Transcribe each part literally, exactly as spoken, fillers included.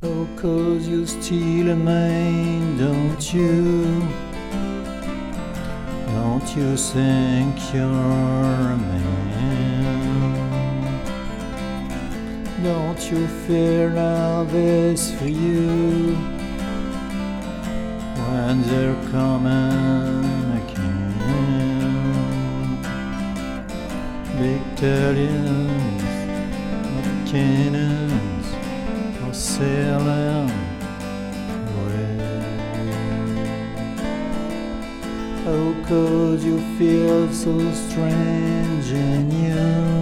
Oh, 'cause you steal a man, don't you? Don't you think you're a man? Don't you fear love is for you when they're coming again? Big stallions of cannons are sailing away. Oh, 'cause you feel so strange and new.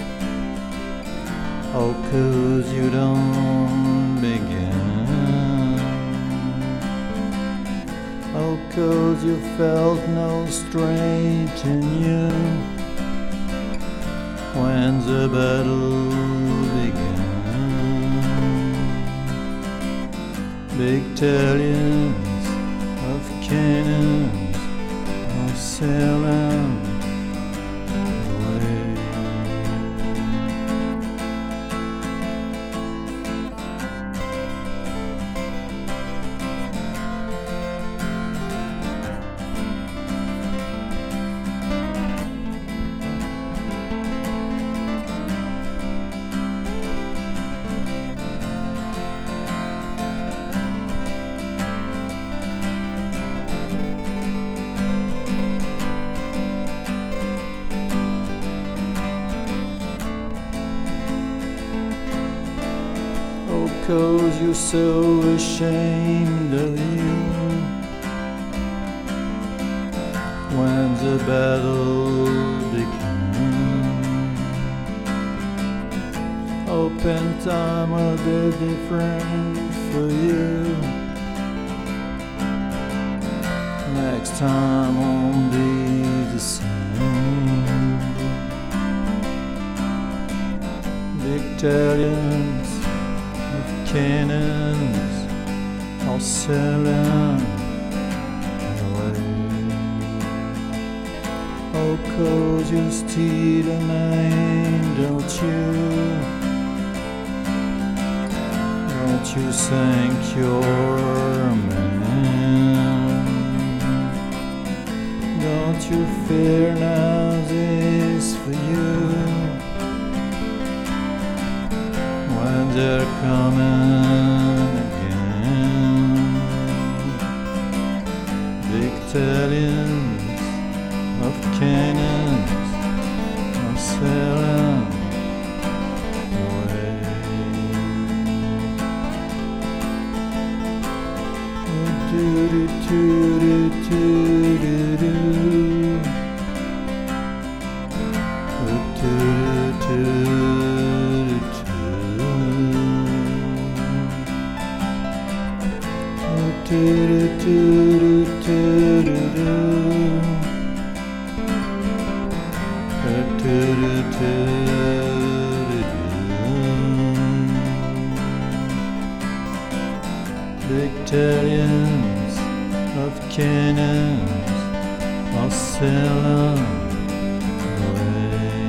Oh, 'cause you don't begin. Oh, 'cause you felt no strength in you when the battle began. Big stallions of cannons are sailing away. Oh, 'cause you're so ashamed of you when the battle began. Open time will be different for you. Next time won't be the same. Big stallions of cannons are sailing away. Oh, 'cause you steal a man, don't you? Don't you think you're a man? Don't you fear now this for you when they're coming again? Big stallions of cannons are sailing away. Do do do do do do do. Do do do do. Do do do do do. Do do do do do. Big stallions of cannons are sailing away.